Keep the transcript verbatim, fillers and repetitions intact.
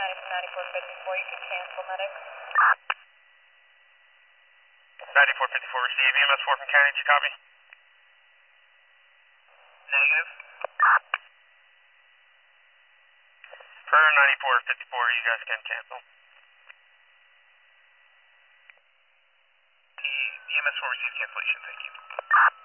ninety-four fifty-four, you can cancel, medic. ninety-four fifty-four, receive. E M S four from County, did you copy? Negative. Per ninety-four fifty-four, you guys can cancel. E M S four received cancellation, thank you.